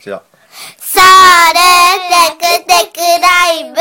ちら。 ソウルテクテクライブ。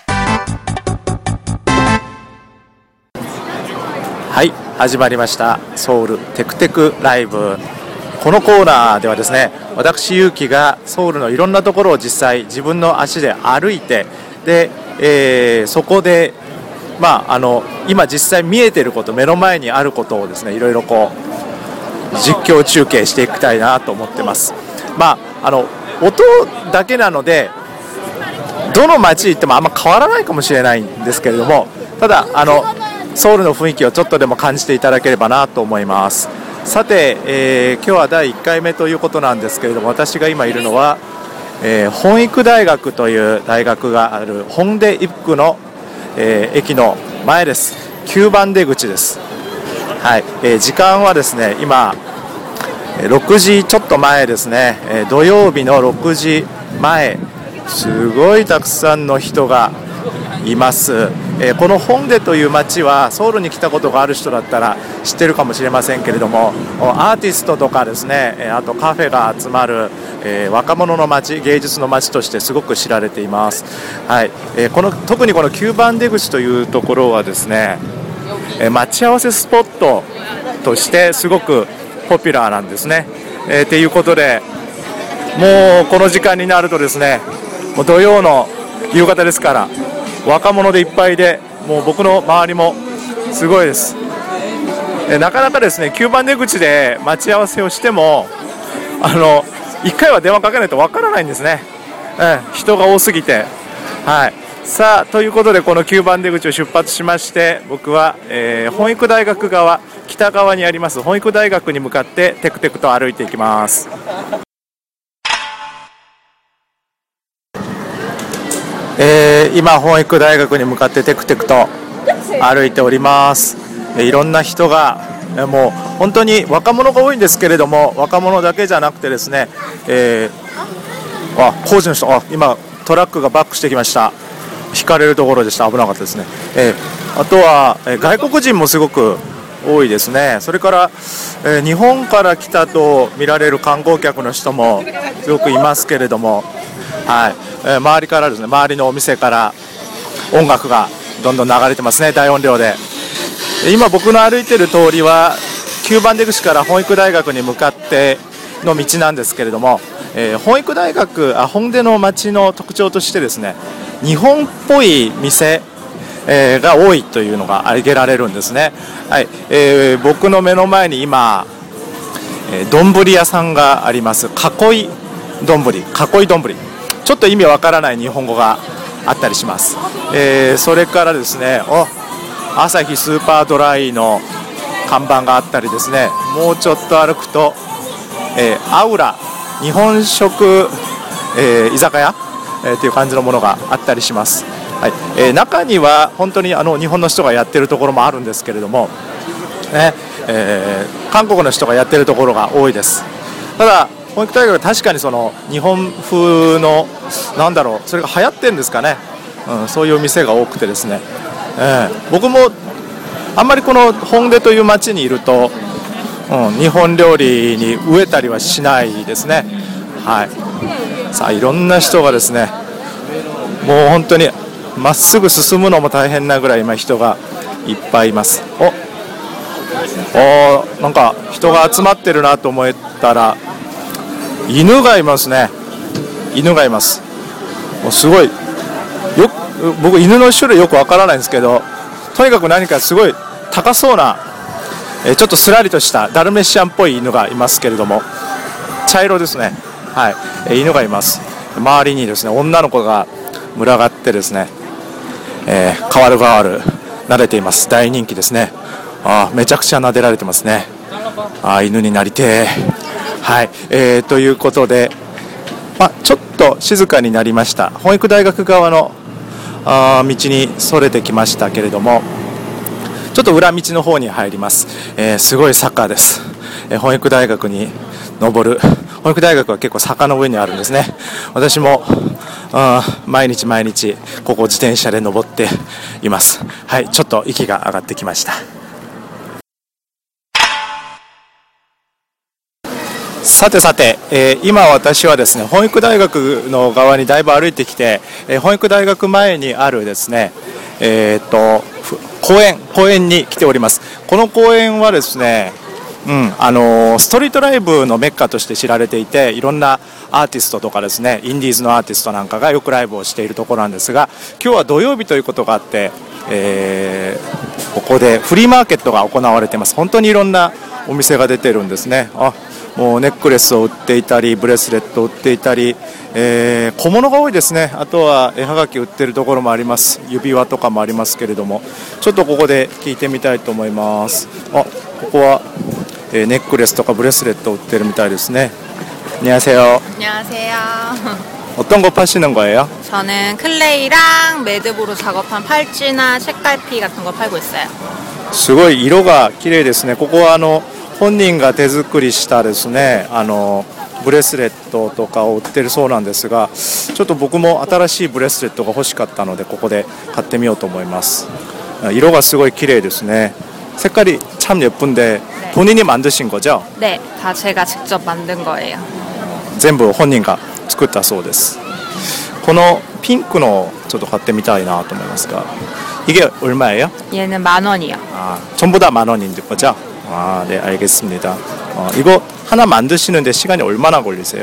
はい、始まりましたソウルテクテクライブ。このコーナーではですね、私ゆうきがソウルのいろんなところを実際自分の足で歩いて、で、そこで今実際見えていること、目の前にあることをですね、いろいろこう実況中継していきたいなと思ってます。音だけなのでどの街行ってもあんま変わらないかもしれないんですけれども、ただソウルの雰囲気をちょっとでも感じていただければなと思います。さて、今日は第1回目ということなんですけれども、私が今いるのは、本育大学という大学があるホンデイプクの、駅の前です。9番出口です。はい、時間はですね、今6時ちょっと前ですね、土曜日の6時前、すごいたくさんの人がいます。このホンデという街はソウルに来たことがある人だったら知ってるかもしれませんけれども、アーティストとかですね、あとカフェが集まる、若者の街、芸術の街としてすごく知られています。はい、特にこの9番出口というところはですね、待ち合わせスポットとしてすごくポピュラーなんですね。ということで、もうこの時間になるとですね、もう土曜の夕方ですから若者でいっぱいで、もう僕の周りもすごいです。なかなかですね、9番出口で待ち合わせをしても1回は電話かけないとわからないんですね。人が多すぎて。はい、さあということで、この9番出口を出発しまして、僕は、本育大学側、北側にあります本育大学に向かってテクテクと歩いていきます。今本育大学に向かってテクテクと歩いております。いろんな人が、もう本当に若者が多いんですけれども、若者だけじゃなくてですね、工事の人、今トラックがバックしてきました。引かれるところでした。危なかったですね。あとは、外国人もすごく多いですね。それから、日本から来たと見られる観光客の人もすごくいますけれども、はい、周りからですね、周りのお店から音楽がどんどん流れてますね、大音量で。今僕の歩いている通りは9番出口から本育大学に向かっての道なんですけれども、本育大学、本出の街の特徴としてですね、日本っぽい店が多いというのが挙げられるんですね。はい、僕の目の前に今丼屋さんがあります。囲い丼、ちょっと意味わからない日本語があったりします。それからですね、朝日スーパードライの看板があったりですね、もうちょっと歩くと、アウラ日本食、居酒屋、という感じのものがあったりします。はい、中には本当に日本の人がやってるところもあるんですけれども、韓国の人がやってるところが多いです。ただ本育大学は確かにその日本風のそれが流行ってるんですかね、そういう店が多くてですね、僕もあんまりこの本出という町にいると、日本料理に飢えたりはしないですね。はい、さあいろんな人がですね、もう本当にまっすぐ進むのも大変なぐらい今人がいっぱいいます。なんか人が集まってるなと思ったら犬がいますね。もうすごい僕犬の種類よくわからないんですけど、とにかく何かすごい高そうな、ちょっとすらりとしたダルメシアンっぽい犬がいますけれども、茶色ですね。はい、犬がいます。周りにですね、女の子が群がってですね、代わる撫でています。大人気ですね。めちゃくちゃ撫でられてますね。犬になりてはい、ということで、ちょっと静かになりました。本育大学側の道にそれてきましたけれども、ちょっと裏道の方に入ります。すごい坂です。本育大学に登る。本育大学は結構坂の上にあるんですね。私も毎日ここ自転車で登っています。はい、ちょっと息が上がってきました。 さてさて、今私はですね本育大学の側にだいぶ歩いてきて、本育大学前にあるですね、公園に来ております。この公園はですね、ストリートライブのメッカとして知られていて、いろんなアーティストとかですね、インディーズのアーティストなんかがよくライブをしているところなんですが、今日は土曜日ということがあって、ここでフリーマーケットが行われています。本当にいろんなお店が出てるんですね。もうネックレスを売っていたり、ブレスレットを売っていたり、小物が多いですね。あとは絵はがき売ってるところもあります。指輪とかもありますけれども、ちょっとここで聞いてみたいと思います。ここはネックレスとかブレスレット売ってるみたいですね。안녕하세요. 안녕하세요. 어떤 거 파시는 거예요? 저는 클레이랑 매듭으로 작업한 팔찌나 책갈피 같은 거 팔고 있어요. すごい色が綺麗ですね。ここは本人が手作りしたですね、ブレスレットとかを売ってるそうなんですが、ちょっと僕も新しいブレスレットが欲しかったのでここで買ってみようと思います。色がすごい綺麗ですね。색깔이 참 예쁜데 본인이 만드신 거죠? 네, 다 제가 직접 만든 거예요. 全部本人が作ったそうです。このピンクのちょっと買ってみたいなと思いますが、이게 얼마예요? 얘는 10,000원이요. 전부 다 10,000원인 거죠? 네, 알겠습니다. 이거 하나 만드시는데 시간이 얼마나 걸리세요?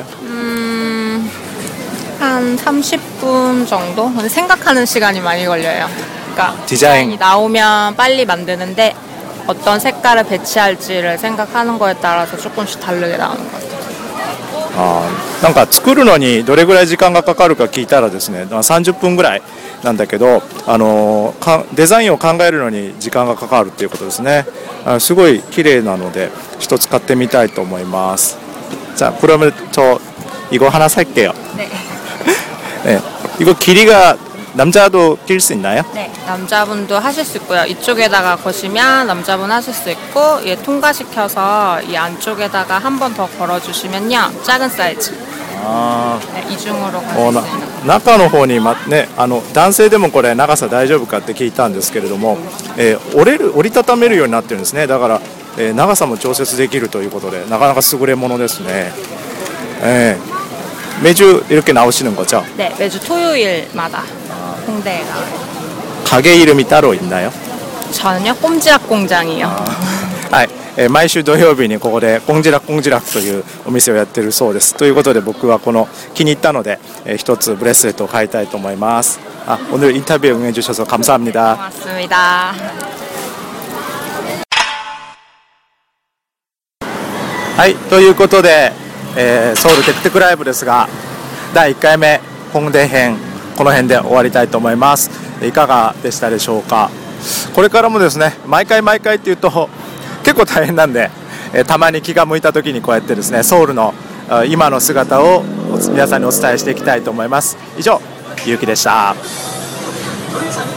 한 30분 정도? 근데 생각하는 시간이 많이 걸려요. 그러니까 디자인이 나오면 빨리 만드는데 어떤 색깔을 배치할지를 생각하는 거에 따라서 조금씩 다르게 나오는 것 같아요. なんか作るのにどれぐらい時間がかかるか聞いたらですね、30分ぐらいなんだけど、デザインを考えるのに時間がかかるっていうことですね。すごい綺麗なので一つ買ってみたいと思います。자 그러면 저 이거 하나 살게요. 네. 네. 이거 길이가 남자도 낄 수 있나요? 네, 남자분도 하실 수 있고요. 이쪽에다가 거시면 남자분 하실 수 있고, 얘 통과시켜서 이 안쪽에다가 한 번 더 걸어주시면요, 작은 사이즈. 네, 이중으로 갈 수 있습니다. 中の方に、男性でもこれ長さ大丈夫かって聞いたんですけれども、折りたためるようになってるんですね。だから、長さも調節できるということでなかなか優れものですね。매주 이렇게 나오시는 거죠? 네, 매주 토요일마다 홍대에 나와요. 가게 이름이 따로 있나요? 저는요, 꼼지락 공장이요. はい、毎週土曜日にここで꼼지락というお店をやってるそうです。ということで僕はこの気に入ったので、一つブレスレットを買いたいと思います。오늘 인터뷰에 응해주셔서 감사합니다. 고맙습니다. はい、ということで、ソウルテクテクライブですが第1回目本田編この辺で終わりたいと思います。いかがでしたでしょうか。これからもですね毎回っていうと結構大変なんで、たまに気が向いた時にこうやってですねソウルの今の姿を皆さんにお伝えしていきたいと思います。以上ゆうきでした。